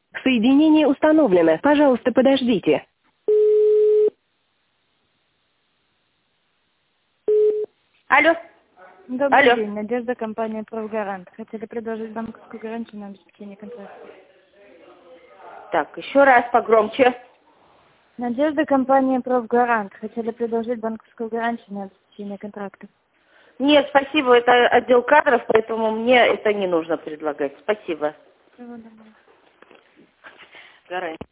Соединение установлено. Пожалуйста, подождите. Алло. Добрый Алло. день, Надежда, компания «Правгарант». Хотели предложить банковскую гарантию на обеспечение контракта. Так, еще раз погромче. Надежда, компания «Правгарант». Хотели предложить банковскую гарантию на обеспечение контракта. Нет, спасибо, это отдел кадров, поэтому мне это не нужно предлагать. Спасибо. Всего доброго. Гарантия.